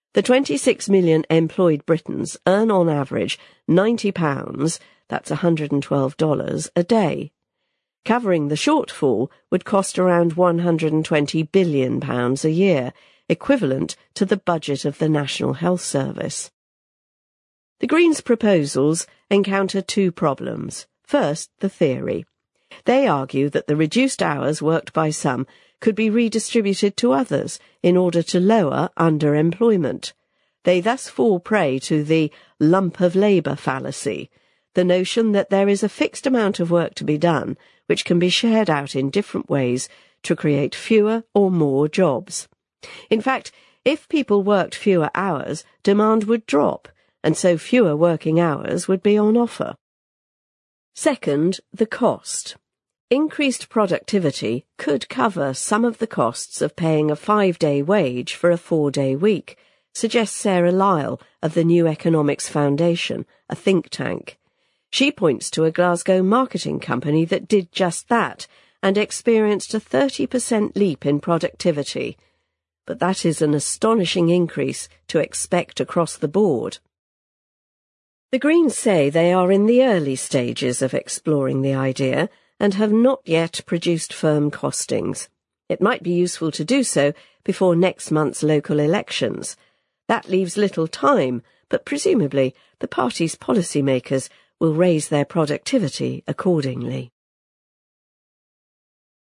The 26 million employed Britons earn on average £90, that's $112 a day. Covering the shortfall would cost around £120 billion a year, equivalent to the budget of the National Health Service. The Greens' proposals encounter two problems. First, the theory. They argue that the reduced hours worked by some could be redistributed to others in order to lower underemployment. They thus fall prey to the lump of labour fallacy, the notion that there is a fixed amount of work to be done which can be shared out in different ways to create fewer or more jobs. In fact, if people worked fewer hours, demand would drop, and so fewer working hours would be on offer. Second, the cost. Increased productivity could cover some of the costs of paying a 5-day wage for a 4-day week, suggests Sarah Lyle of the New Economics Foundation, a think tank. She points to a Glasgow marketing company that did just that and experienced a 30% leap in productivity. But that is an astonishing increase to expect across the board. The Greens say they are in the early stages of exploring the idea and have not yet produced firm costings. It might be useful to do so before next month's local elections. That leaves little time, but presumably the party's policymakers will raise their productivity accordingly.